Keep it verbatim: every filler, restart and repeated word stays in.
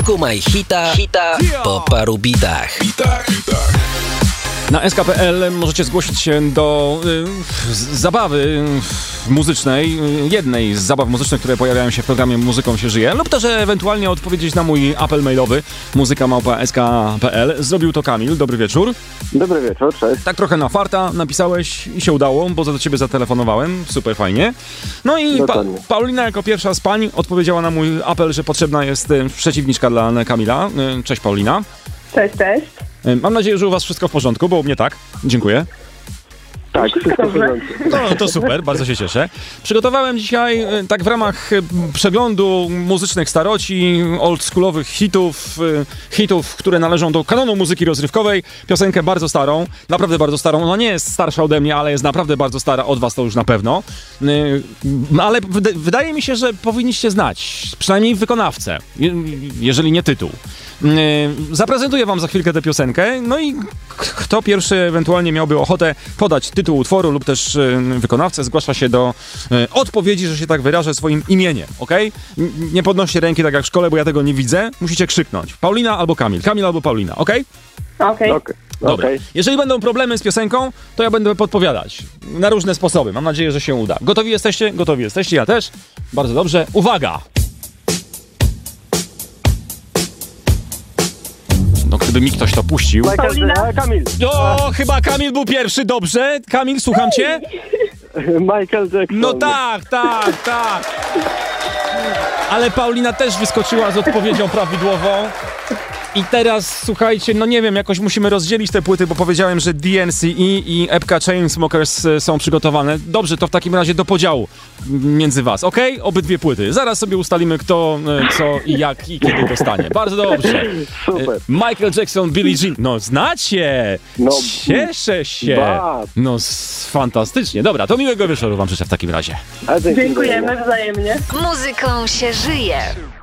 Skumaj hita, hita po paru bitach. Bitach, bitach. Na S K kropka P L możecie zgłosić się do y, z, zabawy muzycznej, y, jednej z zabaw muzycznych, które pojawiają się w programie Muzyką się żyje, lub też ewentualnie odpowiedzieć na mój apel mailowy muzyka małpa s k kropka p l. Zrobił to Kamil. Dobry wieczór. Dobry wieczór, cześć. Tak trochę na farta napisałeś i się udało, bo do ciebie zatelefonowałem. Super fajnie. No i pa- Paulina jako pierwsza z pań odpowiedziała na mój apel, że potrzebna jest y, przeciwniczka dla Kamila. Y, cześć Paulina. Cześć, cześć. Mam nadzieję, że u was wszystko w porządku, bo u mnie tak. Dziękuję. Tak, wszystko w porządku. No to super, bardzo się cieszę. Przygotowałem dzisiaj, tak w ramach przeglądu muzycznych staroci, oldschoolowych hitów, hitów, które należą do kanonu muzyki rozrywkowej, piosenkę bardzo starą, naprawdę bardzo starą. Ona nie jest starsza ode mnie, ale jest naprawdę bardzo stara, od was to już na pewno. No ale wyda- wydaje mi się, że powinniście znać, przynajmniej wykonawcę, je- jeżeli nie tytuł. Zaprezentuję wam za chwilkę tę piosenkę, no i kto pierwszy ewentualnie miałby ochotę podać tytuł utworu lub też y, wykonawcę, zgłasza się do y, odpowiedzi, że się tak wyrażę, swoim imieniem, okej? Okay? Nie podnoście ręki tak jak w szkole, bo ja tego nie widzę. Musicie krzyknąć. Paulina albo Kamil. Kamil albo Paulina, okej? Okej. Okay. Okay. Dobra. Okay. Jeżeli będą problemy z piosenką, to ja będę podpowiadać na różne sposoby. Mam nadzieję, że się uda. Gotowi jesteście? Gotowi jesteście? Ja też. Bardzo dobrze. Uwaga! No gdyby mi ktoś to puścił. Michael, e, Kamil. O, chyba Kamil był pierwszy, dobrze. Kamil, słucham cię. Michael Jackson. No tak, tak, tak. Ale Paulina też wyskoczyła z odpowiedzią prawidłową. I teraz, słuchajcie, no nie wiem, jakoś musimy rozdzielić te płyty, bo powiedziałem, że D N C E i Epka Chainsmokers są przygotowane. Dobrze, to w takim razie do podziału między was, okej? Okay? Obydwie płyty. Zaraz sobie ustalimy, kto, co i jak i kiedy dostanie. Bardzo dobrze. Super. Michael Jackson, Billie Jean. No, znacie! No, Cieszę się! ba. No, s- fantastycznie. Dobra, to miłego wieczoru wam życzę w takim razie. A dzięki. Dziękujemy wzajemnie. Muzyką się żyje.